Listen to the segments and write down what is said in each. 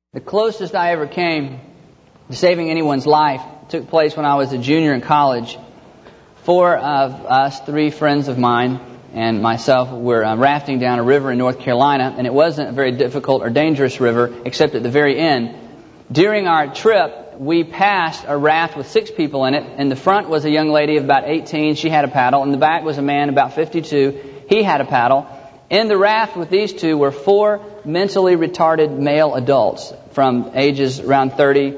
The closest I ever came to saving anyone's life took place when I was a junior in college. 4 of us, 3 friends of mine and myself, were rafting down a river in North Carolina, and it wasn't a very difficult or dangerous river, except at the very end. During our trip, we passed a raft with 6 people in it. In the front was a young lady of about 18. She had a paddle. In the back was a man about 52. He had a paddle. In the raft with these 2 were 4 mentally retarded male adults from ages around 30,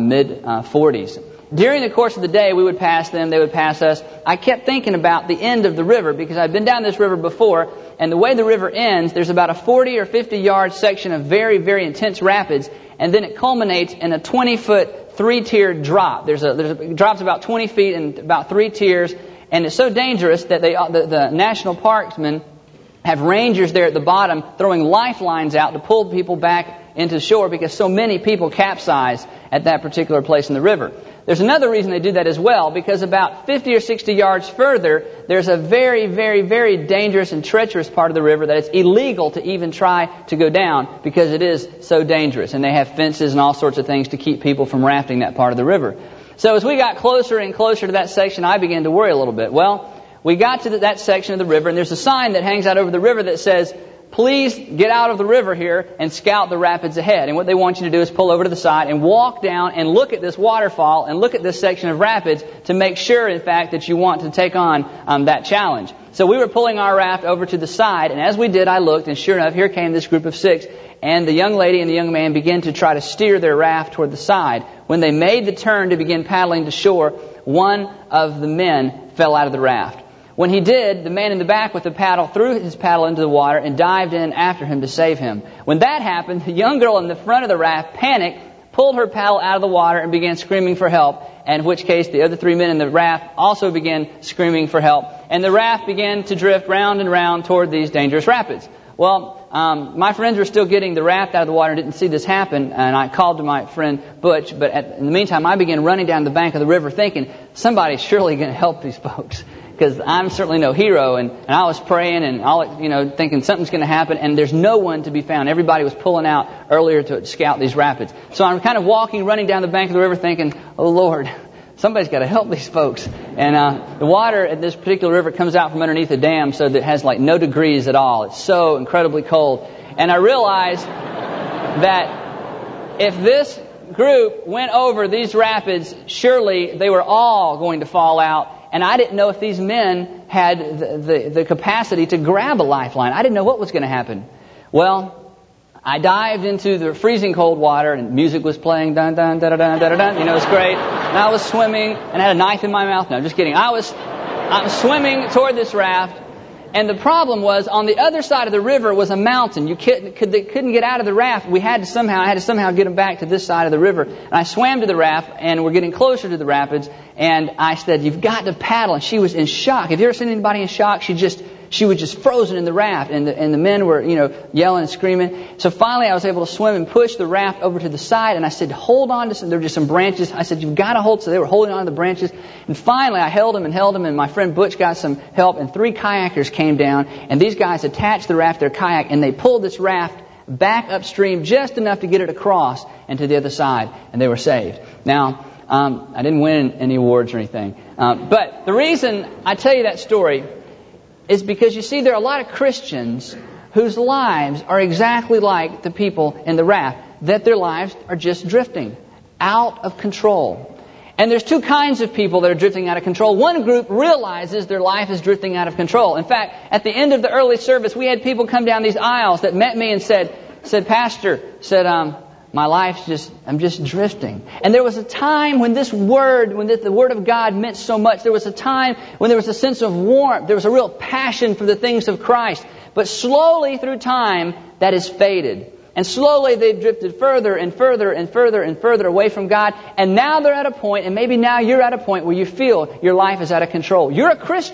mid-40s. During the course of the day, we would pass them, they would pass us. I kept thinking about the end of the river because I'd been down this river before, and the way the river ends, there's about a 40 or 50 yard section of very, very intense rapids, and then it culminates in a 20-foot, 3-tiered drop. It drops about 20 feet in about 3 tiers, and it's so dangerous that the national parksmen have rangers there at the bottom throwing lifelines out to pull people back into shore because so many people capsize at that particular place in the river. There's another reason they do that as well, because about 50 or 60 yards further, there's a very, very, very dangerous and treacherous part of the river that it's illegal to even try to go down because it is so dangerous. And they have fences and all sorts of things to keep people from rafting that part of the river. So as we got closer and closer to that section, I began to worry a little bit. Well, we got to that section of the river, and there's a sign that hangs out over the river that says, "Please get out of the river here and scout the rapids ahead." And what they want you to do is pull over to the side and walk down and look at this waterfall and look at this section of rapids to make sure, in fact, that you want to take on that challenge. So we were pulling our raft over to the side, and as we did, I looked, and sure enough, here came this group of 6, and the young lady and the young man began to try to steer their raft toward the side. When they made the turn to begin paddling to shore, one of the men fell out of the raft. When he did, the man in the back with the paddle threw his paddle into the water and dived in after him to save him. When that happened, the young girl in the front of the raft panicked, pulled her paddle out of the water and began screaming for help, and in which case the other 3 men in the raft also began screaming for help, and the raft began to drift round and round toward these dangerous rapids. Well, my friends were still getting the raft out of the water and didn't see this happen, and I called to my friend Butch, but in the meantime I began running down the bank of the river thinking, somebody's surely going to help these folks. Because I'm certainly no hero, and I was praying and thinking something's going to happen, and there's no one to be found. Everybody was pulling out earlier to scout these rapids. So I'm kind of running down the bank of the river thinking, oh Lord, somebody's got to help these folks. And the water at this particular river comes out from underneath a dam, so that it has like no degrees at all. It's so incredibly cold. And I realized that if this group went over these rapids, surely they were all going to fall out. And I didn't know if these men had the capacity to grab a lifeline. I didn't know what was going to happen. Well, I dived into the freezing cold water, and music was playing, dun dun dun dun dun dun. It was great. And I was swimming and I had a knife in my mouth. No, I'm just kidding. I was swimming toward this raft, and the problem was on the other side of the river was a mountain. They couldn't get out of the raft. I had to somehow get them back to this side of the river. And I swam to the raft, and we're getting closer to the rapids. And I said, "You've got to paddle." And she was in shock. Have you ever seen anybody in shock? She was just frozen in the raft, and the men were, yelling and screaming. So finally I was able to swim and push the raft over to the side, and I said, hold on to there were just some branches. I said, "You've got to hold." So they were holding on to the branches. And finally I held them, and my friend Butch got some help, and 3 kayakers came down, and these guys attached the raft to their kayak, and they pulled this raft back upstream just enough to get it across and to the other side, and they were saved. Now, I didn't win any awards or anything. But the reason I tell you that story is because, you see, there are a lot of Christians whose lives are exactly like the people in the raft, that their lives are just drifting out of control. And there's 2 kinds of people that are drifting out of control. One group realizes their life is drifting out of control. In fact, at the end of the early service, we had people come down these aisles that met me and said, "Pastor, I'm just drifting." And there was a time when the Word of God meant so much. There was a time when there was a sense of warmth. There was a real passion for the things of Christ. But slowly through time, that has faded. And slowly they've drifted further and further and further and further away from God. And now they're at a point, and maybe now you're at a point where you feel your life is out of control. You're a Christian.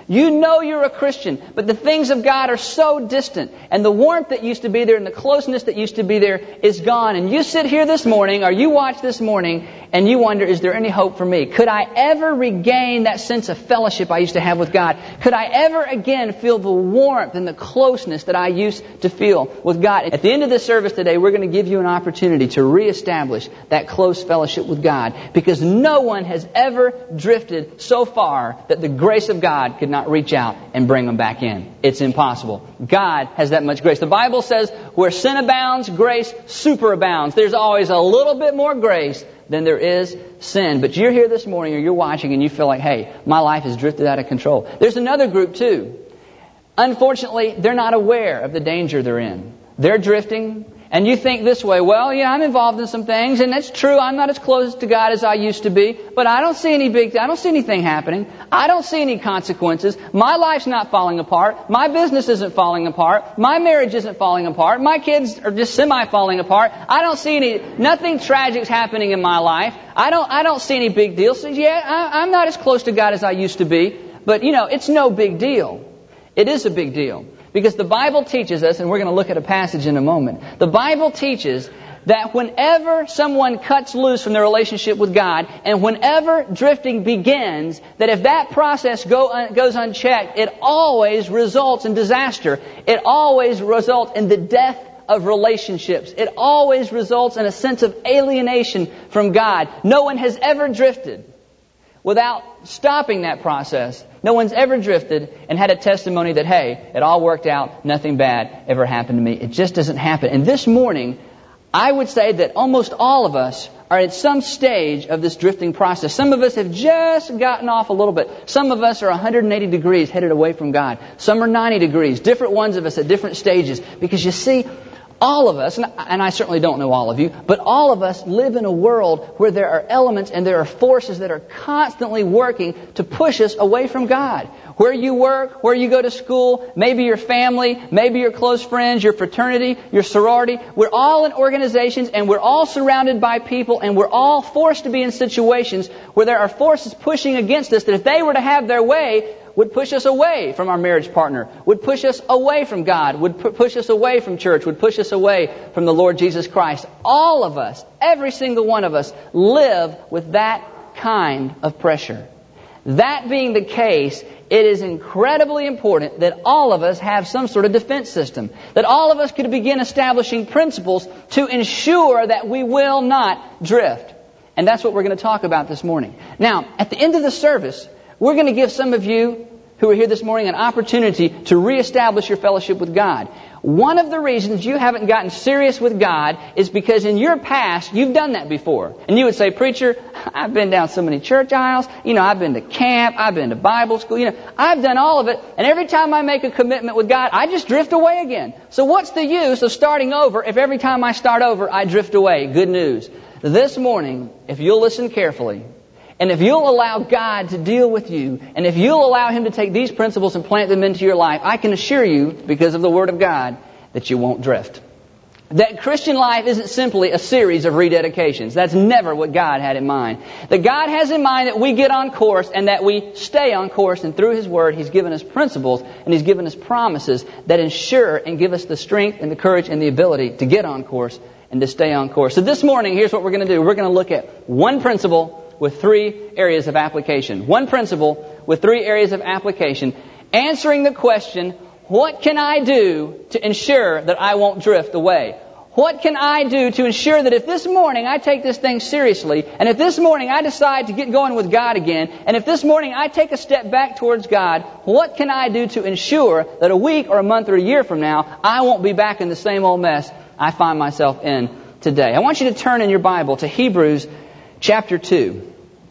You know you're a Christian, but the things of God are so distant, and the warmth that used to be there and the closeness that used to be there is gone. And you sit here this morning, or you watch this morning, and you wonder, is there any hope for me? Could I ever regain that sense of fellowship I used to have with God? Could I ever again feel the warmth and the closeness that I used to feel with God? At the end of this service today, we're going to give you an opportunity to reestablish that close fellowship with God, because no one has ever drifted so far that the grace of God could not reach out and bring them back in. It's impossible. God has that much grace. The Bible says where sin abounds, grace superabounds. There's always a little bit more grace than there is sin. But you're here this morning, or you're watching, and you feel like, hey, my life has drifted out of control. There's another group too. Unfortunately, they're not aware of the danger they're in. They're drifting, and you think this way, well, yeah, I'm involved in some things, and that's true. I'm not as close to God as I used to be, but I don't see anything happening. I don't see any consequences. My life's not falling apart. My business isn't falling apart. My marriage isn't falling apart. My kids are just semi-falling apart. I don't see nothing tragic's happening in my life. I don't see any big deals. So yeah, I'm not as close to God as I used to be, but it's no big deal. It is a big deal. Because the Bible teaches us, and we're going to look at a passage in a moment, the Bible teaches that whenever someone cuts loose from their relationship with God, and whenever drifting begins, that if that process goes unchecked, it always results in disaster. It always results in the death of relationships. It always results in a sense of alienation from God. No one has ever drifted without stopping that process. No one's ever drifted and had a testimony that, hey, it all worked out, nothing bad ever happened to me. It just doesn't happen. And this morning, I would say that almost all of us are at some stage of this drifting process. Some of us have just gotten off a little bit. Some of us are 180 degrees headed away from God. Some are 90 degrees. Different ones of us at different stages. Because you see, all of us, and I certainly don't know all of you, but all of us live in a world where there are elements and there are forces that are constantly working to push us away from God. Where you work, where you go to school, maybe your family, maybe your close friends, your fraternity, your sorority. We're all in organizations, and we're all surrounded by people, and we're all forced to be in situations where there are forces pushing against us that if they were to have their way, would push us away from our marriage partner, would push us away from God, would push us away from church, would push us away from the Lord Jesus Christ. All of us, every single one of us, live with that kind of pressure. That being the case, it is incredibly important that all of us have some sort of defense system. That all of us could begin establishing principles to ensure that we will not drift. And that's what we're going to talk about this morning. Now, at the end of the service, we're going to give some of you who are here this morning an opportunity to reestablish your fellowship with God. One of the reasons you haven't gotten serious with God is because in your past, you've done that before. And you would say, preacher, I've been down so many church aisles. I've been to camp. I've been to Bible school. I've done all of it. And every time I make a commitment with God, I just drift away again. So what's the use of starting over if every time I start over, I drift away? Good news. This morning, if you'll listen carefully, and if you'll allow God to deal with you, and if you'll allow Him to take these principles and plant them into your life, I can assure you, because of the Word of God, that you won't drift. That Christian life isn't simply a series of rededications. That's never what God had in mind. That God has in mind that we get on course and that we stay on course, and through His Word, He's given us principles and He's given us promises that ensure and give us the strength and the courage and the ability to get on course and to stay on course. So this morning, here's what we're going to do. We're going to look at one principle with 3 areas of application. One principle with 3 areas of application, answering the question, what can I do to ensure that I won't drift away? What can I do to ensure that if this morning I take this thing seriously, and if this morning I decide to get going with God again, and if this morning I take a step back towards God, what can I do to ensure that a week or a month or a year from now, I won't be back in the same old mess I find myself in today? I want you to turn in your Bible to Hebrews chapter 2.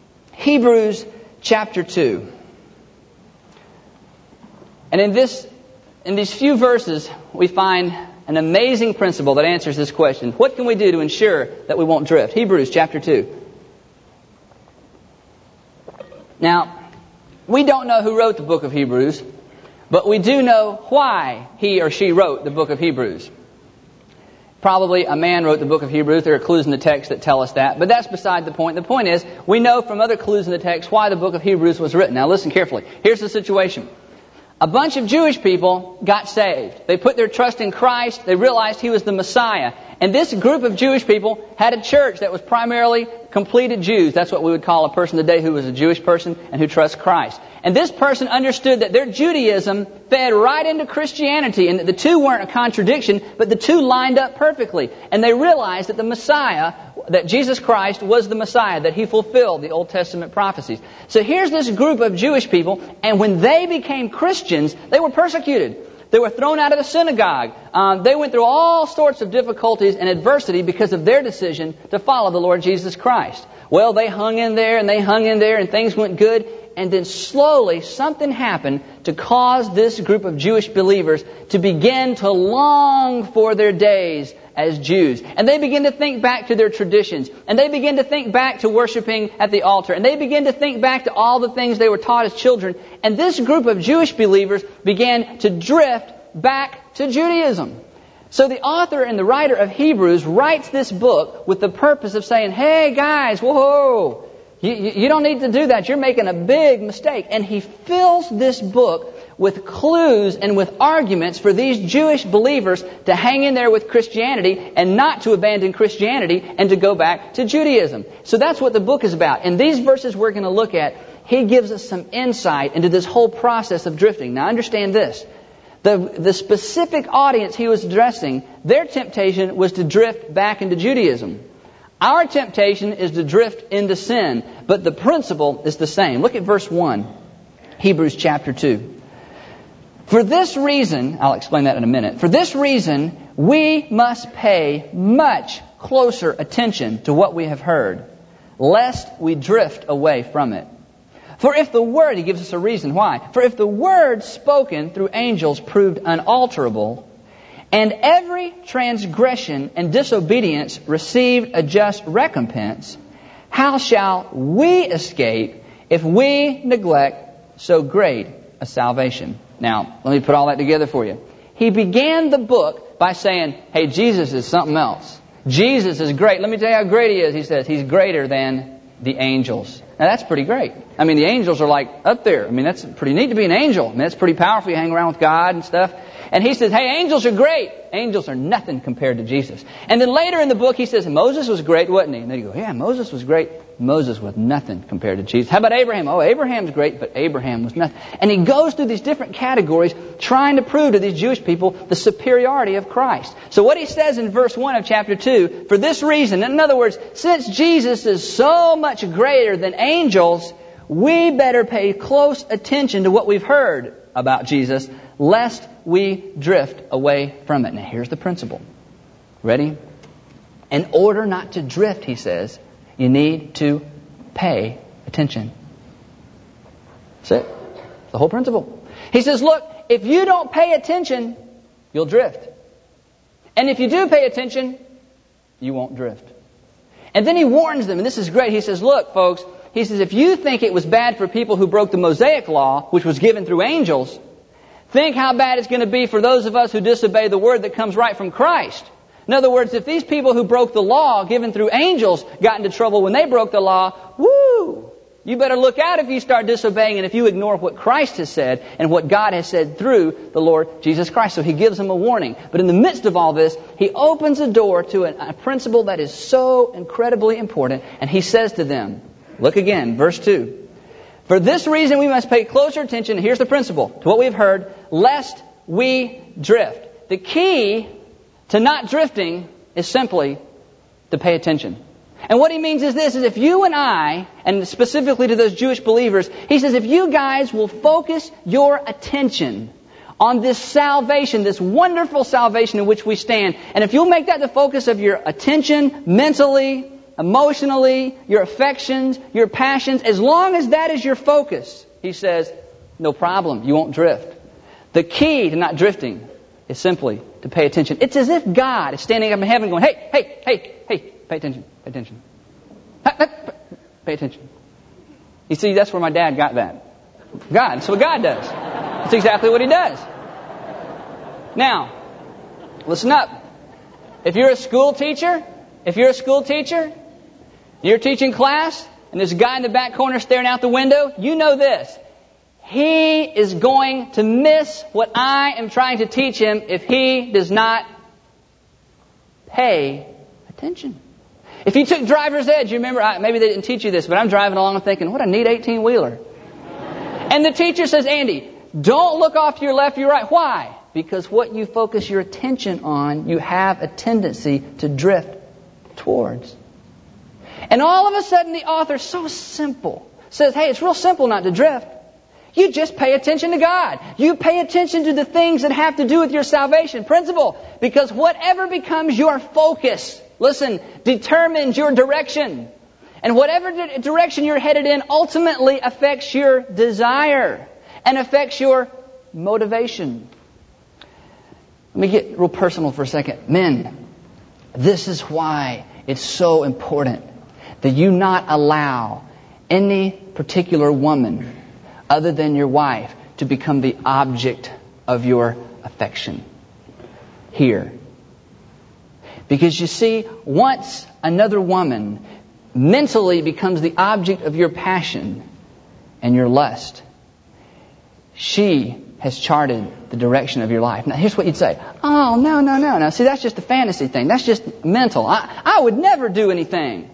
Hebrews chapter 2. And in these few verses, we find an amazing principle that answers this question. What can we do to ensure that we won't drift? Hebrews chapter 2. Now, we don't know who wrote the book of Hebrews, but we do know why he or she wrote the book of Hebrews. Probably a man wrote the book of Hebrews. There are clues in the text that tell us that. But that's beside the point. The point is, we know from other clues in the text why the book of Hebrews was written. Now listen carefully. Here's the situation. a bunch of Jewish people got saved. They put their trust in Christ. They realized He was the Messiah. And this group of Jewish people had a church that was primarily completed Jews. That's what we would call a person today who was a Jewish person and who trusts Christ. And this person understood that their Judaism fed right into Christianity and that the two weren't a contradiction, but the two lined up perfectly. And they realized that the Messiah, that Jesus Christ was the Messiah, that He fulfilled the Old Testament prophecies. So here's this group of Jewish people, and when they became Christians, they were persecuted. They were thrown out of the synagogue. They went through all sorts of difficulties and adversity because of their decision to follow the Lord Jesus Christ. Well, they hung in there and they hung in there and things went good. And then slowly something happened to cause this group of Jewish believers to begin to long for their days as Jews. And they begin to think back to their traditions. And they begin to think back to worshiping at the altar. And they begin to think back to all the things they were taught as children. And this group of Jewish believers began to drift back to Judaism. So the author and the writer of Hebrews writes this book with the purpose of saying, hey guys, whoa, you don't need to do that. You're making a big mistake. And he fills this book with clues and with arguments for these Jewish believers to hang in there with Christianity and not to abandon Christianity and to go back to Judaism. So that's what the book is about. In these verses we're going to look at, he gives us some insight into this whole process of drifting. Now understand this. The specific audience he was addressing, their temptation was to drift back into Judaism. Our temptation is to drift into sin, but the principle is the same. Look at verse 1, Hebrews chapter 2. For this reason, I'll explain that in a minute. For this reason, we must pay much closer attention to what we have heard, lest we drift away from it. For if the word, he gives us a reason why. For if the word spoken through angels proved unalterable, and every transgression and disobedience received a just recompense, how shall we escape if we neglect so great a salvation? Now, let me put all that together for you. He began the book by saying, hey, Jesus is something else. Jesus is great. Let me tell you how great He is. He says He's greater than the angels. Now, that's pretty great. I mean, the angels are like up there. I mean, that's pretty neat to be an angel. I mean, that's pretty powerful. You hang around with God and stuff. And he says, hey, angels are great. Angels are nothing compared to Jesus. And then later in the book, he says, Moses was great, wasn't he? And then you go, yeah, Moses was great. Moses was nothing compared to Jesus. How about Abraham? Oh, Abraham's great, but Abraham was nothing. And he goes through these different categories trying to prove to these Jewish people the superiority of Christ. So what he says in verse 1 of chapter 2, for this reason, in other words, since Jesus is so much greater than angels, we better pay close attention to what we've heard about Jesus, lest we drift away from it. Now here's the principle. Ready? In order not to drift, he says, you need to pay attention. That's it. The whole principle. He says, look, if you don't pay attention, you'll drift. And if you do pay attention, you won't drift. And then he warns them, and this is great. He says, look, folks, he says, if you think it was bad for people who broke the Mosaic law, which was given through angels, think how bad it's going to be for those of us who disobey the word that comes right from Christ. In other words, if these people who broke the law given through angels got into trouble when they broke the law, woo! You better look out if you start disobeying and if you ignore what Christ has said and what God has said through the Lord Jesus Christ. So he gives them a warning. But in the midst of all this, he opens a door to a principle that is so incredibly important. And he says to them, look again, verse 2. For this reason we must pay closer attention, here's the principle, to what we've heard, lest we drift. The key to not drifting is simply to pay attention. And what he means is this, is if you and I, and specifically to those Jewish believers, he says if you guys will focus your attention on this salvation, this wonderful salvation in which we stand, and if you'll make that the focus of your attention mentally, emotionally, your affections, your passions, as long as that is your focus, he says, no problem, you won't drift. The key to not drifting is simply to pay attention. It's as if God is standing up in heaven going, hey, pay attention, pay attention. Pay attention. You see, that's where my dad got that. God, that's what God does. That's exactly what he does. Now, listen up. If you're a school teacher, you're teaching class, and there's a guy in the back corner staring out the window, you know this. he is going to miss what I am trying to teach him if he does not pay attention. If you took driver's ed, you remember, maybe they didn't teach you this, but I'm driving along and thinking, what a neat 18-wheeler. And the teacher says, Andy, don't look off to your left, your right. Why? Because what you focus your attention on, you have a tendency to drift towards. And all of a sudden the author, so simple, says, hey, it's real simple not to drift. You just pay attention to God. You pay attention to the things that have to do with your salvation. Principle. Because whatever becomes your focus, listen, determines your direction. And whatever direction you're headed in ultimately affects your desire and affects your motivation. Let me get real personal for a second. Men, this is why it's so important that you not allow any particular woman other than your wife to become the object of your affection. Here. Because you see, once another woman mentally becomes the object of your passion and your lust, she has charted the direction of your life. Now here's what you'd say. Oh, no. Now see, that's just a fantasy thing. That's just mental. I would never do anything.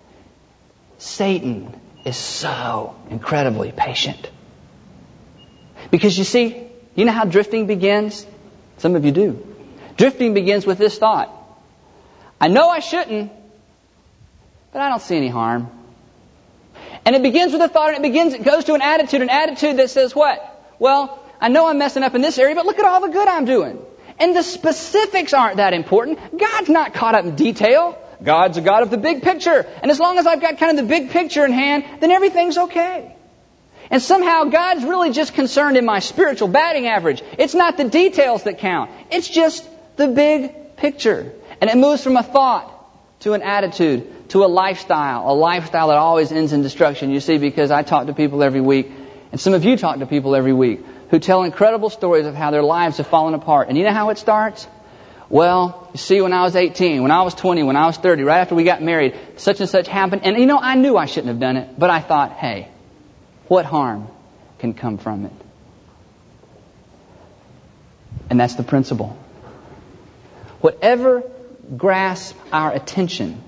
Satan is so incredibly patient. Because you see, you know how drifting begins? Some of you do. Drifting begins with this thought. I know I shouldn't, but I don't see any harm. And it begins with a thought, and it goes to an attitude that says what? Well, I know I'm messing up in this area, but look at all the good I'm doing. And the specifics aren't that important. God's not caught up in detail. God's a God of the big picture. And as long as I've got kind of the big picture in hand, then everything's okay. And somehow God's really just concerned in my spiritual batting average. It's not the details that count. It's just the big picture. And it moves from a thought to an attitude to a lifestyle that always ends in destruction. You see, because I talk to people every week, and some of you talk to people every week, who tell incredible stories of how their lives have fallen apart. And you know how it starts? Well, you see, when I was 18, when I was 20, when I was 30, right after we got married, such and such happened. And you know, I knew I shouldn't have done it, but I thought, hey, what harm can come from it? And that's the principle. Whatever grasps our attention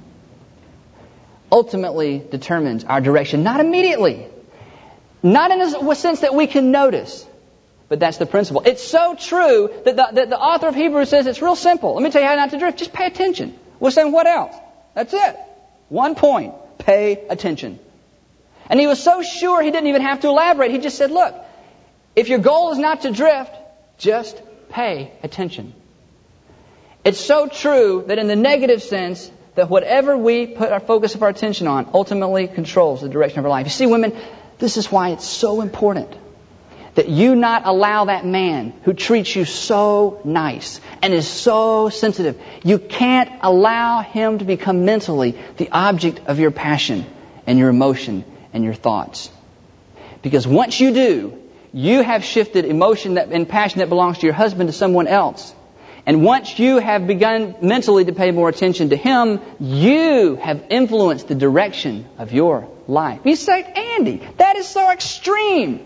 ultimately determines our direction. Not immediately. Not in a sense that we can notice. But that's the principle. It's so true that the author of Hebrews says it's real simple. Let me tell you how not to drift. Just pay attention. We're saying what else? That's it. One point. Pay attention. And he was so sure he didn't even have to elaborate. He just said, look, if your goal is not to drift, just pay attention. It's so true that in the negative sense, that whatever we put our focus of our attention on ultimately controls the direction of our life. You see, women, this is why it's so important that you not allow that man who treats you so nice and is so sensitive, you can't allow him to become mentally the object of your passion and your emotion and your thoughts. Because once you do, you have shifted emotion and passion that belongs to your husband to someone else. And once you have begun mentally to pay more attention to him, you have influenced the direction of your life. You say, Andy, that is so extreme.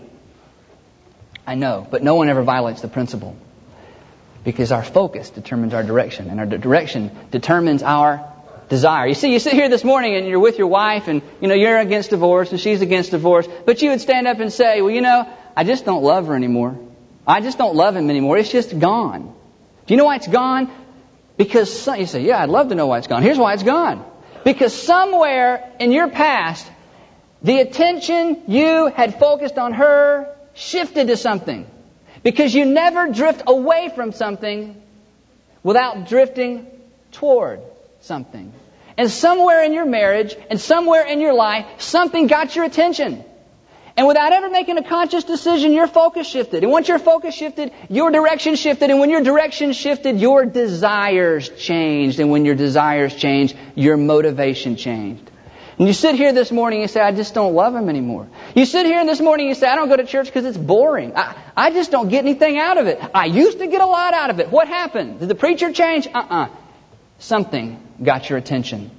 I know, but no one ever violates the principle. Because our focus determines our direction, and our direction determines our desire. You see, you sit here this morning and you're with your wife, and you're against divorce and she's against divorce, but you would stand up and say, well, I just don't love her anymore. I just don't love him anymore. It's just gone. Do you know why it's gone? Because you say, yeah, I'd love to know why it's gone. Here's why it's gone. Because somewhere in your past, the attention you had focused on her shifted to something. Because you never drift away from something without drifting toward something. And somewhere in your marriage and somewhere in your life, something got your attention. And without ever making a conscious decision, your focus shifted. And once your focus shifted, your direction shifted. And when your direction shifted, your desires changed. And when your desires changed, your motivation changed. And you sit here this morning and you say, I just don't love him anymore. You sit here this morning and you say, I don't go to church because it's boring. I just don't get anything out of it. I used to get a lot out of it. What happened? Did the preacher change? Something got your attention.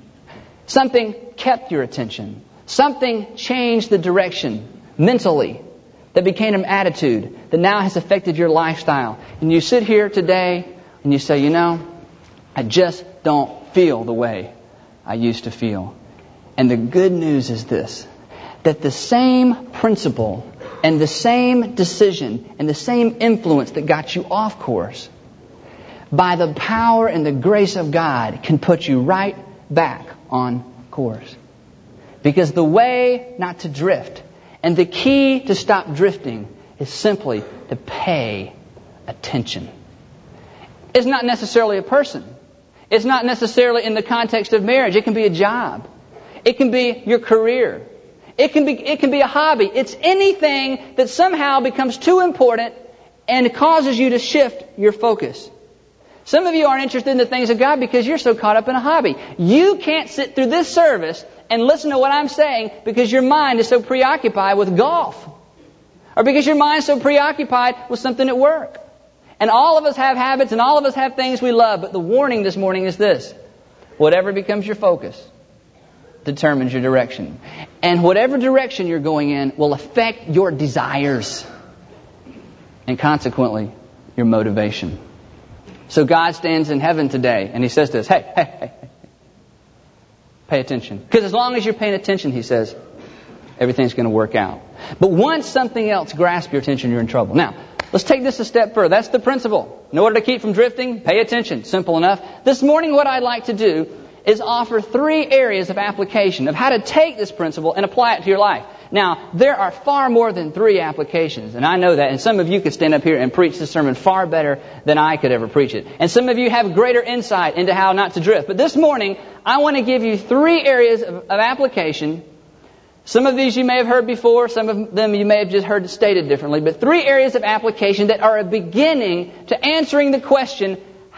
Something kept your attention. Something changed the direction mentally that became an attitude that now has affected your lifestyle. And you sit here today and you say, I just don't feel the way I used to feel. And the good news is this, that the same principle and the same decision and the same influence that got you off course, by the power and the grace of God, can put you right back on course. Because the way not to drift and the key to stop drifting is simply to pay attention. It's not necessarily a person. It's not necessarily in the context of marriage. It can be a job. It can be your career. It can be a hobby. It's anything that somehow becomes too important and causes you to shift your focus. Some of you aren't interested in the things of God because you're so caught up in a hobby. You can't sit through this service and listen to what I'm saying because your mind is so preoccupied with golf. Or because your mind is so preoccupied with something at work. And all of us have habits and all of us have things we love. But the warning this morning is this. Whatever becomes your focus determines your direction. And whatever direction you're going in will affect your desires. And consequently, your motivation. So God stands in heaven today and He says to us, hey, pay attention. Because as long as you're paying attention, He says, everything's going to work out. But once something else grasps your attention, you're in trouble. Now, let's take this a step further. That's the principle. In order to keep from drifting, pay attention. Simple enough. This morning what I'd like to do is offer 3 areas of application of how to take this principle and apply it to your life. Now, there are far more than 3 applications, and I know that, and some of you could stand up here and preach this sermon far better than I could ever preach it. And some of you have greater insight into how not to drift. But this morning, I want to give you 3 areas of application. Some of these you may have heard before, some of them you may have just heard stated differently, but 3 areas of application that are a beginning to answering the question,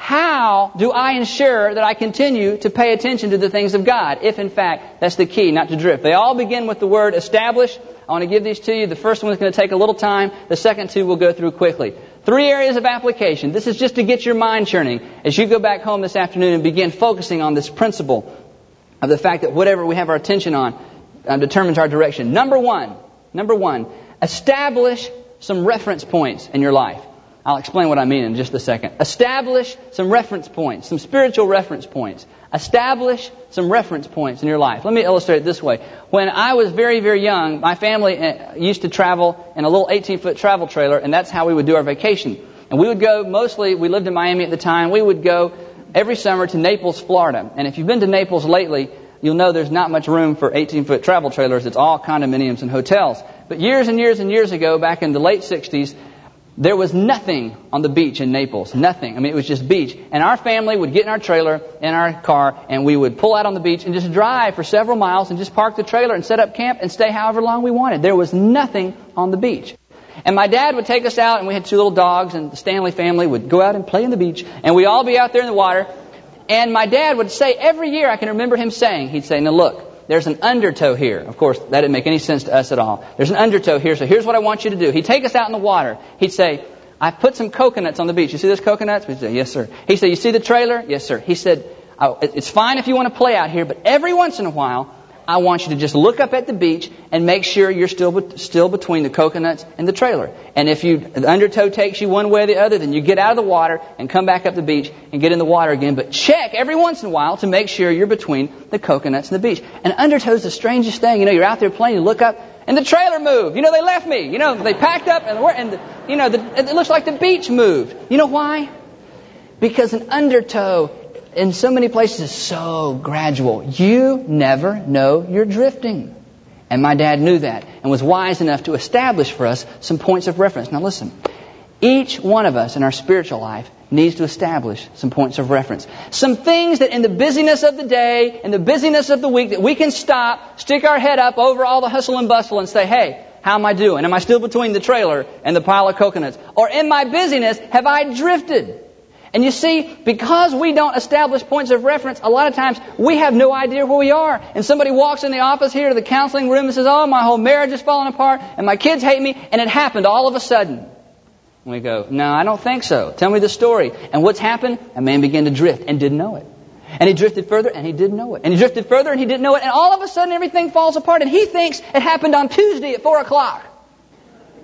how do I ensure that I continue to pay attention to the things of God, if in fact that's the key, not to drift? They all begin with the word establish. I want to give these to you. The first one is going to take a little time. The second 2 we'll go through quickly. 3 areas of application. This is just to get your mind churning as you go back home this afternoon and begin focusing on this principle of the fact that whatever we have our attention on determines our direction. Number one, establish some reference points in your life. I'll explain what I mean in just a second. Establish some reference points, some spiritual reference points. Establish some reference points in your life. Let me illustrate it this way. When I was very, very young, my family used to travel in a little 18-foot travel trailer, and that's how we would do our vacation. And we would go mostly, we lived in Miami at the time, we would go every summer to Naples, Florida. And if you've been to Naples lately, you'll know there's not much room for 18-foot travel trailers. It's all condominiums and hotels. But years and years and years ago, back in the late 60s, there was nothing on the beach in Naples. Nothing. I mean, it was just beach. And our family would get in our trailer, in our car, and we would pull out on the beach and just drive for several miles and just park the trailer and set up camp and stay however long we wanted. There was nothing on the beach. And my dad would take us out, and we had 2 little dogs, and the Stanley family would go out and play in the beach, and we'd all be out there in the water. And my dad would say, every year I can remember him saying, he'd say, now look, there's an undertow here. Of course, that didn't make any sense to us at all. There's an undertow here, so here's what I want you to do. He'd take us out in the water. He'd say, I put some coconuts on the beach. You see those coconuts? We'd say, yes, sir. He said, you see the trailer? Yes, sir. He said, it's fine if you want to play out here, but every once in a while, I want you to just look up at the beach and make sure you're still between the coconuts and the trailer. And if the undertow takes you one way or the other, then you get out of the water and come back up the beach and get in the water again. But check every once in a while to make sure you're between the coconuts and the beach. And undertow's the strangest thing. You're out there playing, you look up, and the trailer moved. They left me. They packed up, and it looks like the beach moved. You know why? Because an undertow in so many places is so gradual. You never know you're drifting. And my dad knew that and was wise enough to establish for us some points of reference. Now listen, each one of us in our spiritual life needs to establish some points of reference. Some things that in the busyness of the day, in the busyness of the week, that we can stop, stick our head up over all the hustle and bustle and say, hey, how am I doing? Am I still between the trailer and the pile of coconuts? Or in my busyness, have I drifted? And you see, because we don't establish points of reference, a lot of times we have no idea where we are. And somebody walks in the office here to the counseling room and says, oh, my whole marriage is falling apart and my kids hate me. And it happened all of a sudden. And we go, no, I don't think so. Tell me the story. And what's happened? A man began to drift and didn't know it. And he drifted further and he didn't know it. And he drifted further and he didn't know it. And all of a sudden everything falls apart. And he thinks it happened on Tuesday at 4 o'clock.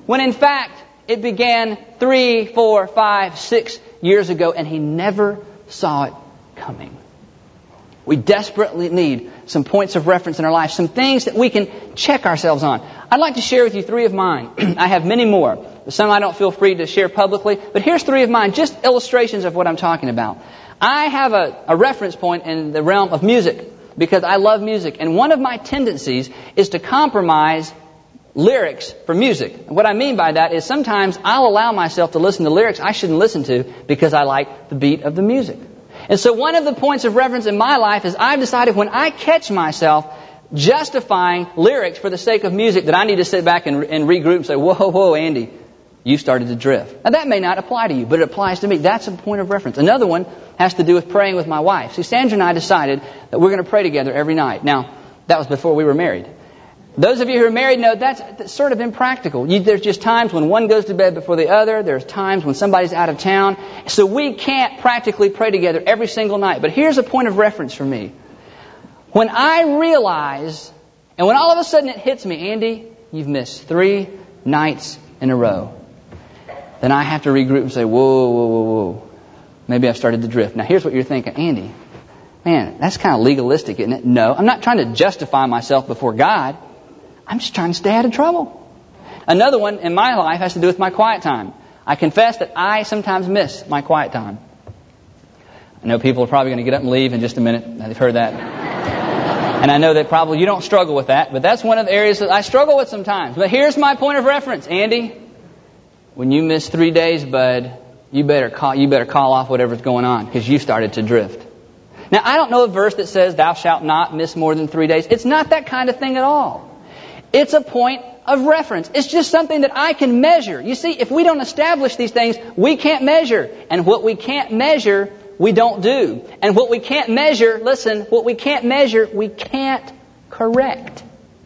when in fact it began 3, 4, 5, 6 years ago, and he never saw it coming. We desperately need some points of reference in our life, some things that we can check ourselves on. I'd like to share with you 3 of mine. I have many more. Some I don't feel free to share publicly, but here's 3 of mine, just illustrations of what I'm talking about. I have a reference point in the realm of music because I love music, and one of my tendencies is to compromise lyrics for music. And what I mean by that is sometimes I'll allow myself to listen to lyrics I shouldn't listen to because I like the beat of the music. And so one of the points of reference in my life is I've decided when I catch myself justifying lyrics for the sake of music that I need to sit back and regroup and say, whoa, Andy, you started to drift. Now that may not apply to you, but it applies to me. That's a point of reference. Another one has to do with praying with my wife. See, Sandra and I decided that we're going to pray together every night. Now, that was before we were married. Those of you who are married know that's sort of impractical. There's just times when one goes to bed before the other. There's times when somebody's out of town. So we can't practically pray together every single night. But here's a point of reference for me. When I realize, and when all of a sudden it hits me, Andy, you've missed 3 nights in a row, then I have to regroup and say, whoa. Maybe I've started to drift. Now here's what you're thinking, Andy, man, that's kind of legalistic, isn't it? No, I'm not trying to justify myself before God. I'm just trying to stay out of trouble. Another one in my life has to do with my quiet time. I confess that I sometimes miss my quiet time. I know people are probably going to get up and leave in just a minute. They've heard that. And I know that probably you don't struggle with that, but that's one of the areas that I struggle with sometimes. But here's my point of reference. Andy, when you miss 3 days, bud, you better call off whatever's going on because you started to drift. Now, I don't know a verse that says, thou shalt not miss more than 3 days. It's not that kind of thing at all. It's a point of reference. It's just something that I can measure. You see, if we don't establish these things, we can't measure. And what we can't measure, we don't do. And what we can't measure, what we can't measure, we can't correct.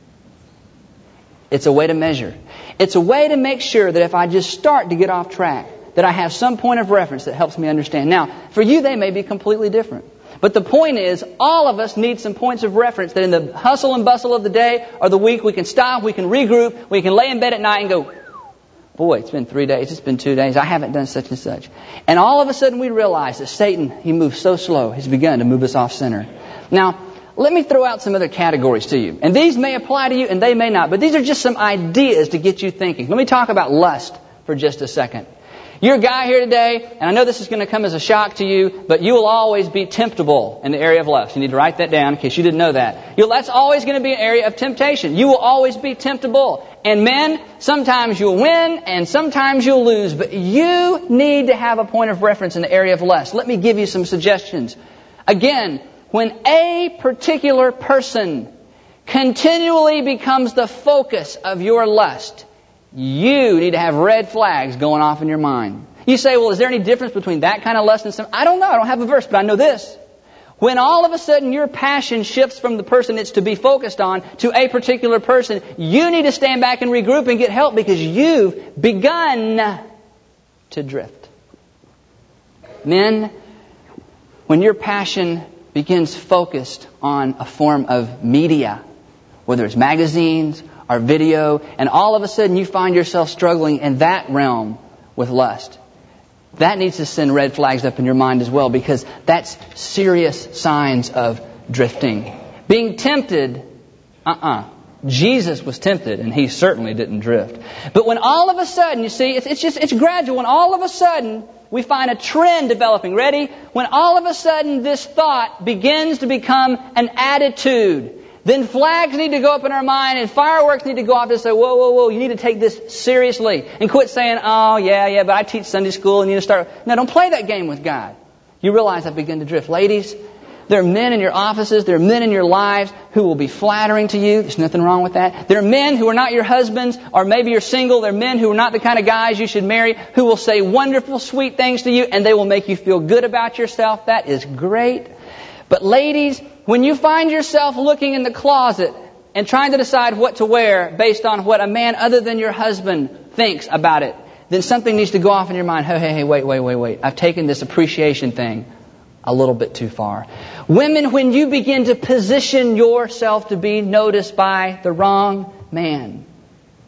It's a way to measure. It's a way to make sure that if I just start to get off track, that I have some point of reference that helps me understand. Now, for you, they may be completely different. But the point is, all of us need some points of reference that in the hustle and bustle of the day or the week, we can stop, we can regroup, we can lay in bed at night and go, boy, it's been 3 days, it's been 2 days, I haven't done such and such. And all of a sudden we realize that Satan, he moves so slow, he's begun to move us off center. Now, let me throw out some other categories to you. And these may apply to you and they may not, but these are just some ideas to get you thinking. Let me talk about lust for just a second. You're a guy here today, and I know this is going to come as a shock to you, but you will always be temptable in the area of lust. You need to write that down in case you didn't know that. That's always going to be an area of temptation. You will always be temptable. And men, sometimes you'll win and sometimes you'll lose, but you need to have a point of reference in the area of lust. Let me give you some suggestions. Again, when a particular person continually becomes the focus of your lust, you need to have red flags going off in your mind. You say, well, is there any difference between that kind of lust and some? I don't know. I don't have a verse, but I know this. When all of a sudden your passion shifts from the person it's to be focused on to a particular person, you need to stand back and regroup and get help because you've begun to drift. Men, when your passion begins focused on a form of media, whether it's magazines or video, and all of a sudden you find yourself struggling in that realm with lust, that needs to send red flags up in your mind as well, because that's serious signs of drifting. Being tempted, Jesus was tempted and he certainly didn't drift. But when all of a sudden, you see, it's gradual. When all of a sudden we find a trend developing. Ready? When all of a sudden this thought begins to become an attitude, then flags need to go up in our mind and fireworks need to go off to say, whoa, you need to take this seriously. And quit saying, oh, yeah, but I teach Sunday school and you need to start. No, don't play that game with God. You realize I've begun to drift. Ladies, there are men in your offices, there are men in your lives who will be flattering to you. There's nothing wrong with that. There are men who are not your husbands, or maybe you're single. There are men who are not the kind of guys you should marry, who will say wonderful, sweet things to you, and they will make you feel good about yourself. That is great. But ladies, when you find yourself looking in the closet and trying to decide what to wear based on what a man other than your husband thinks about it, then something needs to go off in your mind. Hey, wait. I've taken this appreciation thing a little bit too far. Women, when you begin to position yourself to be noticed by the wrong man,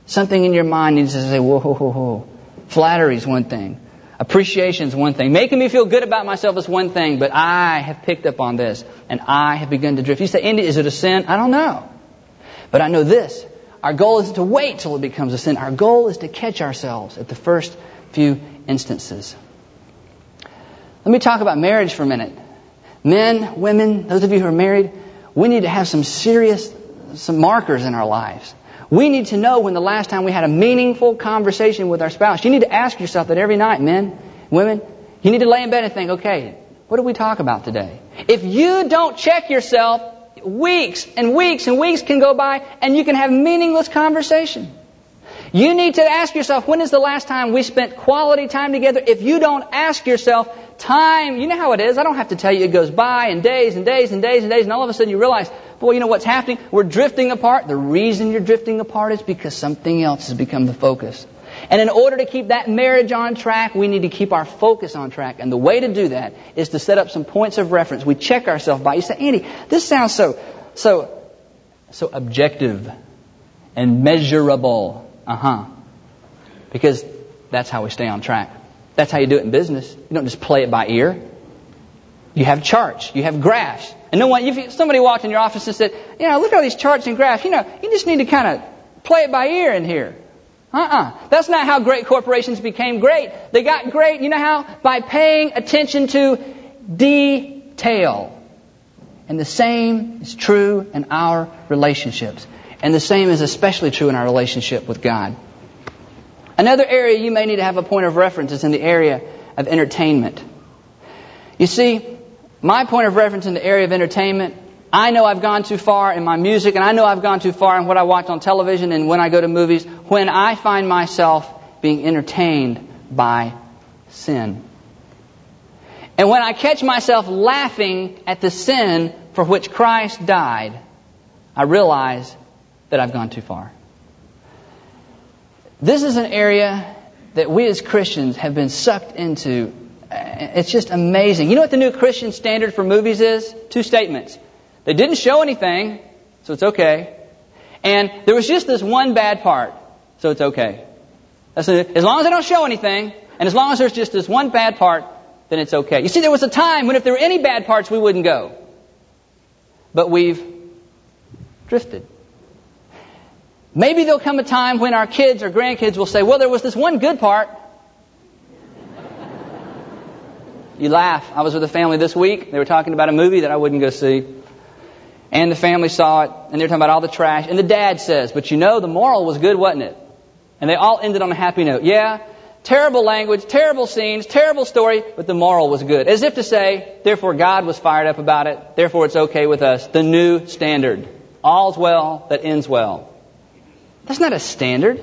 Something in your mind needs to say, whoa, whoa, whoa, whoa. Flattery is one thing. Appreciation is one thing. Making me feel good about myself is one thing, but I have picked up on this, and I have begun to drift. You say, Andy, is it a sin? I don't know. But I know this. Our goal isn't to wait till it becomes a sin. Our goal is to catch ourselves at the first few instances. Let me talk about marriage for a minute. Men, women, those of you who are married, we need to have some markers in our lives. We need to know when the last time we had a meaningful conversation with our spouse. You need to ask yourself that every night, men, women. You need to lay in bed and think, okay, what did we talk about today? If you don't check yourself, weeks and weeks and weeks can go by and you can have meaningless conversation. You need to ask yourself, when is the last time we spent quality time together? If you don't ask yourself, time, you know how it is. I don't have to tell you, it goes by and days and days and days and days, and all of a sudden you realize, boy, you know what's happening? We're drifting apart. The reason you're drifting apart is because something else has become the focus. And in order to keep that marriage on track, we need to keep our focus on track. And the way to do that is to set up some points of reference. We check ourselves by. You say, Andy, this sounds so objective and measurable. Because that's how we stay on track. That's how you do it in business. You don't just play it by ear. You have charts. You have graphs. And if somebody walked in your office and said, look at all these charts and graphs. You just need to kind of play it by ear in here. That's not how great corporations became great. They got great, you know how? By paying attention to detail. And the same is true in our relationships. And the same is especially true in our relationship with God. Another area you may need to have a point of reference is in the area of entertainment. You see, my point of reference in the area of entertainment, I know I've gone too far in my music, and I know I've gone too far in what I watch on television and when I go to movies, when I find myself being entertained by sin. And when I catch myself laughing at the sin for which Christ died, I realize that I've gone too far. This is an area that we as Christians have been sucked into. It's just amazing. You know what the new Christian standard for movies is? 2 statements. They didn't show anything, so it's okay. And there was just this one bad part, so it's okay. As long as they don't show anything, and as long as there's just this one bad part, then it's okay. You see, there was a time when if there were any bad parts, we wouldn't go. But we've drifted. Maybe there'll come a time when our kids or grandkids will say, well, there was this one good part. You laugh. I was with a family this week. They were talking about a movie that I wouldn't go see. And the family saw it, and they were talking about all the trash. And the dad says, but the moral was good, wasn't it? And they all ended on a happy note. Yeah, terrible language, terrible scenes, terrible story, but the moral was good. As if to say, therefore God was fired up about it, therefore it's okay with us. The new standard. All's well that ends well. That's not a standard.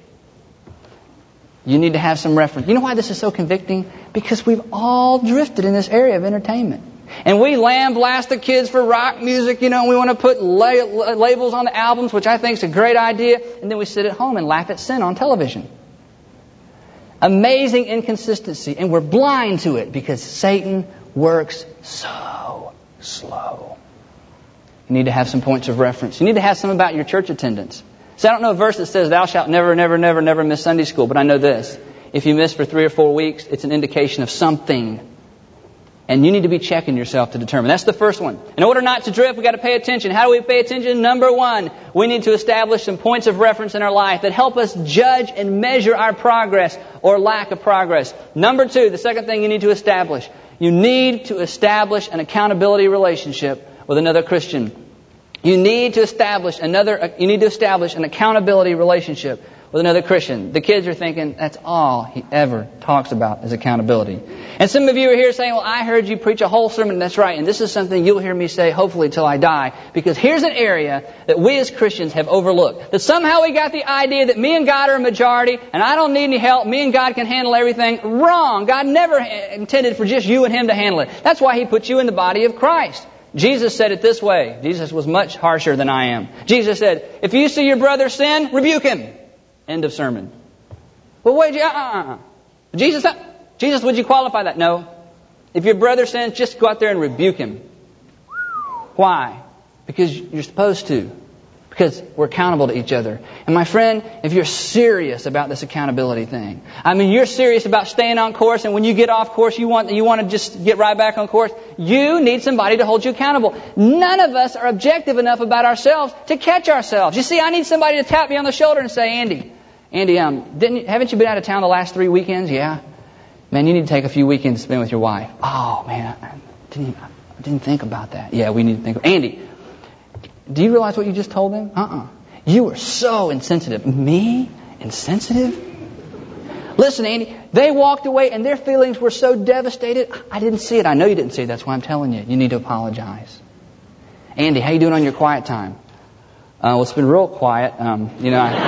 You need to have some reference. You know why this is so convicting? Because we've all drifted in this area of entertainment. And we lambaste the kids for rock music, and we want to put labels on the albums, which I think is a great idea. And then we sit at home and laugh at sin on television. Amazing inconsistency. And we're blind to it because Satan works so slow. You need to have some points of reference. You need to have some about your church attendance. So I don't know a verse that says, thou shalt never, never, never, never miss Sunday school. But I know this. If you miss for 3 or 4 weeks, it's an indication of something. And you need to be checking yourself to determine. That's the first one. In order not to drift, we've got to pay attention. How do we pay attention? Number 1, we need to establish some points of reference in our life that help us judge and measure our progress or lack of progress. Number 2, the second thing you need to establish. You need to establish an accountability relationship with another Christian. You need to establish an accountability relationship with another Christian. The kids are thinking that's all he ever talks about is accountability. And some of you are here saying, well, I heard you preach a whole sermon. That's right. And this is something you'll hear me say hopefully till I die. Because here's an area that we as Christians have overlooked. That somehow we got the idea that me and God are a majority and I don't need any help. Me and God can handle everything. Wrong. God never intended for just you and Him to handle it. That's why He put you in the body of Christ. Jesus said it this way. Jesus was much harsher than I am. Jesus said, if you see your brother sin, rebuke him. End of sermon. Well, wait, Jesus, would you qualify that? No. If your brother sins, just go out there and rebuke him. Why? Because you're supposed to. Because we're accountable to each other. And my friend, if you're serious about this accountability thing, I mean, you're serious about staying on course, and when you get off course, you want to just get right back on course, you need somebody to hold you accountable. None of us are objective enough about ourselves to catch ourselves. You see, I need somebody to tap me on the shoulder and say, Andy, haven't you been out of town the last 3 weekends? Yeah. Man, you need to take a few weekends to spend with your wife. Oh, man, I didn't think about that. Yeah, we need to think. Andy, do you realize what you just told them? You were so insensitive. Me? Insensitive? Listen, Andy, they walked away and their feelings were so devastated. I didn't see it. I know you didn't see it. That's why I'm telling you. You need to apologize. Andy, how you doing on your quiet time? Well, it's been real quiet. It's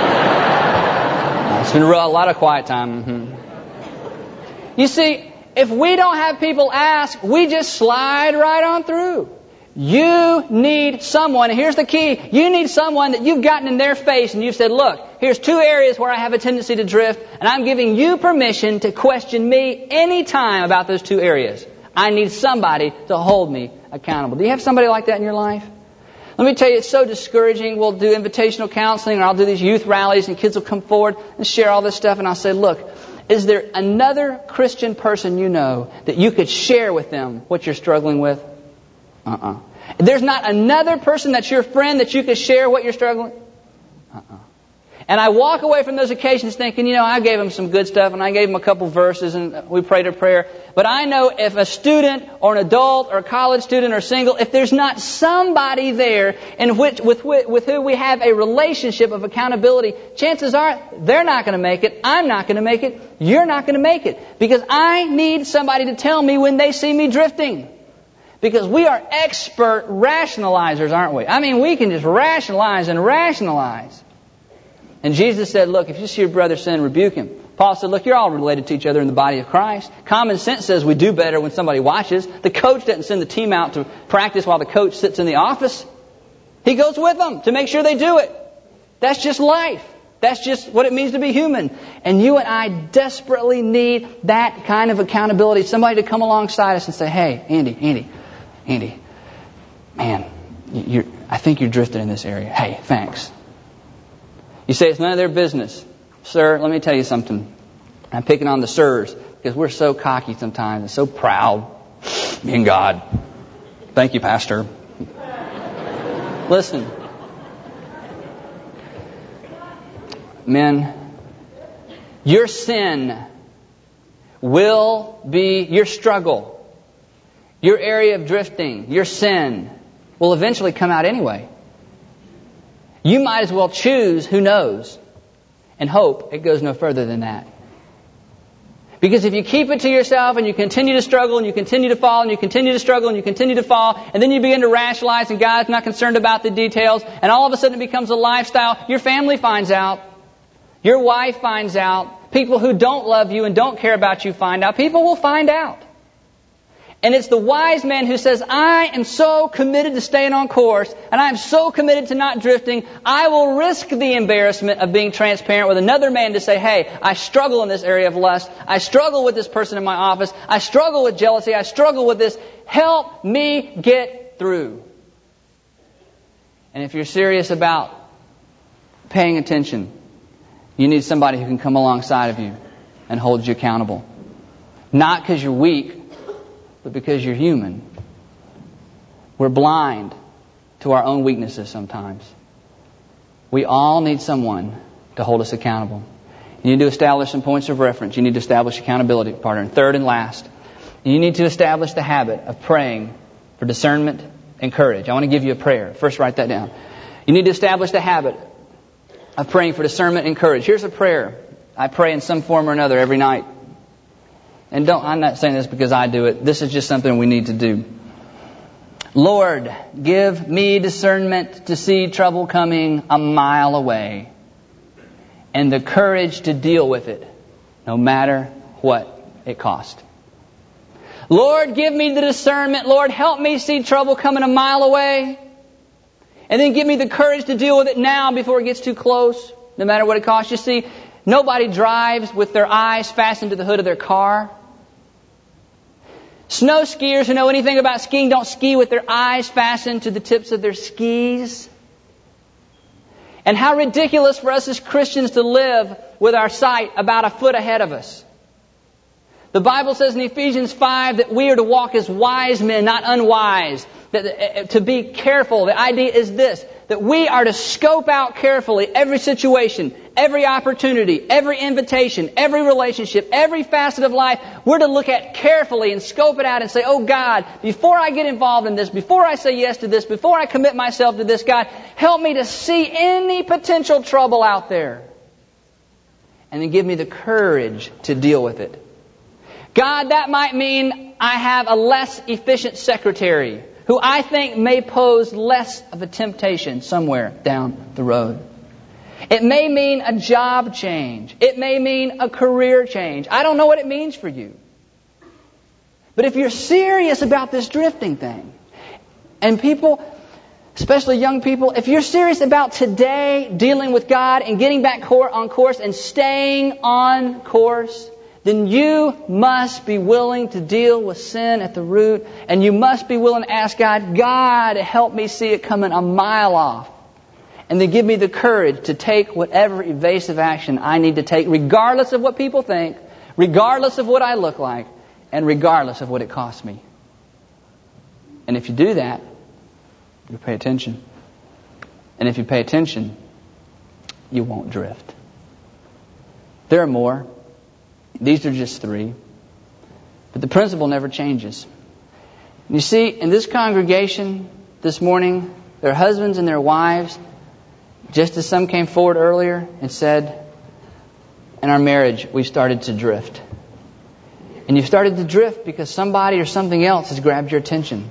been a lot of quiet time. Mm-hmm. You see, if we don't have people ask, we just slide right on through. You need someone, and here's the key, you need someone that you've gotten in their face and you've said, look, here's 2 areas where I have a tendency to drift, and I'm giving you permission to question me any time about those 2 areas. I need somebody to hold me accountable. Do you have somebody like that in your life? Let me tell you, it's so discouraging. We'll do invitational counseling, or I'll do these youth rallies, and kids will come forward and share all this stuff, and I'll say, look, is there another Christian person you know that you could share with them what you're struggling with? There's not another person that's your friend that you could share what you're struggling with? And I walk away from those occasions thinking, I gave them some good stuff and I gave them a couple verses and we prayed a prayer. But I know if a student or an adult or a college student or single, if there's not somebody there with who we have a relationship of accountability, chances are they're not going to make it. I'm not going to make it. You're not going to make it. Because I need somebody to tell me when they see me drifting. Because we are expert rationalizers, aren't we? I mean, we can just rationalize and rationalize. And Jesus said, look, if you see your brother sin, rebuke him. Paul said, look, you're all related to each other in the body of Christ. Common sense says we do better when somebody watches. The coach doesn't send the team out to practice while the coach sits in the office. He goes with them to make sure they do it. That's just life. That's just what it means to be human. And you and I desperately need that kind of accountability. Somebody to come alongside us and say, hey, Andy, man, I think you're drifting in this area. Hey, thanks. You say it's none of their business. Sir, let me tell you something. I'm picking on the sirs because we're so cocky sometimes and so proud. Me and God. Thank you, Pastor. Listen. Men, your sin will be your struggle. Your area of drifting, your sin, will eventually come out anyway. You might as well choose who knows and hope it goes no further than that. Because if you keep it to yourself and you continue to struggle and you continue to fall and you continue to struggle and you continue to fall and then you begin to rationalize and God's not concerned about the details and all of a sudden it becomes a lifestyle, your family finds out. Your wife finds out. People who don't love you and don't care about you find out. People will find out. And it's the wise man who says, I am so committed to staying on course, and I am so committed to not drifting, I will risk the embarrassment of being transparent with another man to say, hey, I struggle in this area of lust. I struggle with this person in my office. I struggle with jealousy. I struggle with this. Help me get through. And if you're serious about paying attention, you need somebody who can come alongside of you and hold you accountable. Not because you're weak, but because you're human. We're blind to our own weaknesses sometimes. We all need someone to hold us accountable. You need to establish some points of reference. You need to establish accountability partner. And third and last, you need to establish the habit of praying for discernment and courage. I want to give you a prayer. First, write that down. You need to establish the habit of praying for discernment and courage. Here's a prayer I pray in some form or another every night. And I'm not saying this because I do it. This is just something we need to do. Lord, give me discernment to see trouble coming a mile away and the courage to deal with it, no matter what it costs. Lord, give me the discernment. Lord, help me see trouble coming a mile away. And then give me the courage to deal with it now before it gets too close, no matter what it costs. You see, nobody drives with their eyes fastened to the hood of their car. Snow skiers who know anything about skiing don't ski with their eyes fastened to the tips of their skis. And how ridiculous for us as Christians to live with our sight about a foot ahead of us. The Bible says in Ephesians 5 that we are to walk as wise men, not unwise. To be careful. The idea is this, that we are to scope out carefully every situation, every opportunity, every invitation, every relationship, every facet of life. We're to look at carefully and scope it out and say, oh God, before I get involved in this, before I say yes to this, before I commit myself to this, God, help me to see any potential trouble out there. And then give me the courage to deal with it. God, that might mean I have a less efficient secretary who I think may pose less of a temptation somewhere down the road. It may mean a job change. It may mean a career change. I don't know what it means for you. But if you're serious about this drifting thing, and people, especially young people, if you're serious about today dealing with God and getting back on course and staying on course, then you must be willing to deal with sin at the root, and you must be willing to ask God, God, help me see it coming a mile off. And then give me the courage to take whatever evasive action I need to take, regardless of what people think, regardless of what I look like, and regardless of what it costs me. And if you do that, you pay attention. And if you pay attention, you won't drift. There are more. These are just 3. But the principle never changes. You see, in this congregation this morning, there are husbands and their wives, just as some came forward earlier and said, in our marriage, we started to drift. And you started to drift because somebody or something else has grabbed your attention.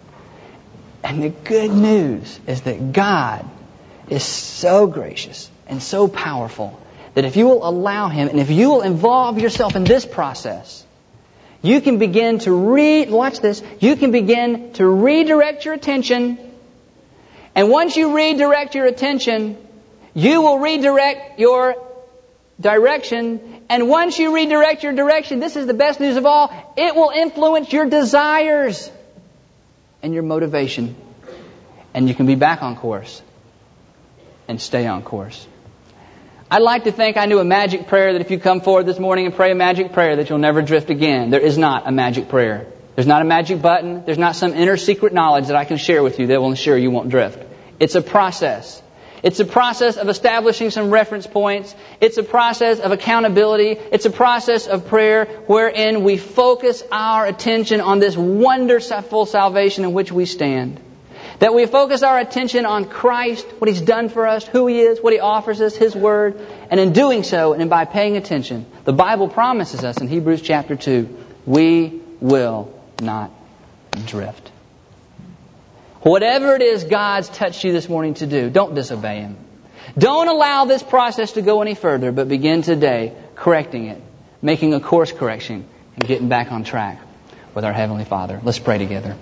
And the good news is that God is so gracious and so powerful that if you will allow Him and if you will involve yourself in this process, you can begin to you can begin to redirect your attention. And once you redirect your attention, you will redirect your direction. And once you redirect your direction, this is the best news of all, it will influence your desires and your motivation. And you can be back on course and stay on course. I'd like to think I knew a magic prayer that if you come forward this morning and pray a magic prayer that you'll never drift again. There is not a magic prayer. There's not a magic button. There's not some inner secret knowledge that I can share with you that will ensure you won't drift. It's a process. It's a process of establishing some reference points. It's a process of accountability. It's a process of prayer wherein we focus our attention on this wonderful salvation in which we stand. That we focus our attention on Christ, what He's done for us, who He is, what He offers us, His Word. And in doing so, and by paying attention, the Bible promises us in Hebrews chapter 2, we will not drift. Whatever it is God's touched you this morning to do, don't disobey Him. Don't allow this process to go any further, but begin today correcting it, making a course correction, and getting back on track with our Heavenly Father. Let's pray together.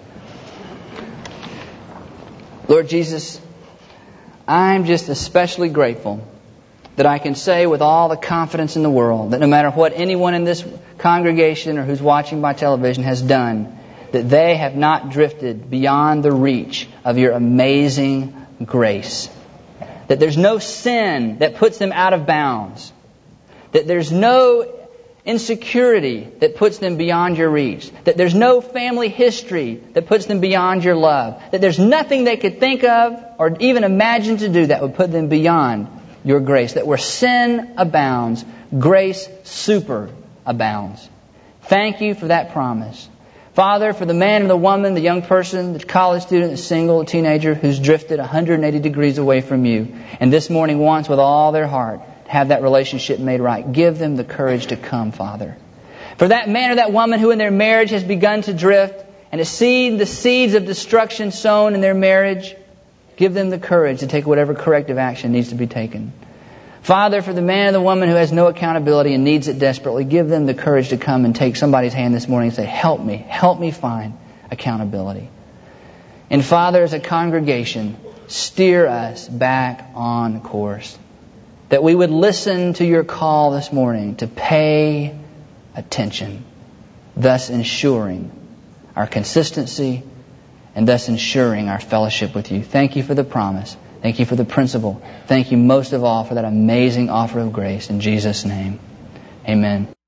Lord Jesus, I'm just especially grateful that I can say with all the confidence in the world that no matter what anyone in this congregation or who's watching by television has done, that they have not drifted beyond the reach of your amazing grace. That there's no sin that puts them out of bounds. That there's no insecurity that puts them beyond your reach. That there's no family history that puts them beyond your love. That there's nothing they could think of or even imagine to do that would put them beyond your grace. That where sin abounds, grace super abounds. Thank you for that promise. Father, for the man and the woman, the young person, the college student, the single, the teenager who's drifted 180 degrees away from you, and this morning wants with all their heart to have that relationship made right, give them the courage to come, Father. For that man or that woman who in their marriage has begun to drift and has seen the seeds of destruction sown in their marriage, give them the courage to take whatever corrective action needs to be taken. Father, for the man or the woman who has no accountability and needs it desperately, give them the courage to come and take somebody's hand this morning and say, help me find accountability. And Father, as a congregation, steer us back on course. That we would listen to your call this morning to pay attention, thus ensuring our consistency and thus ensuring our fellowship with you. Thank you for the promise Thank you for the principle. Thank you most of all for that amazing offer of grace. In Jesus' name, amen.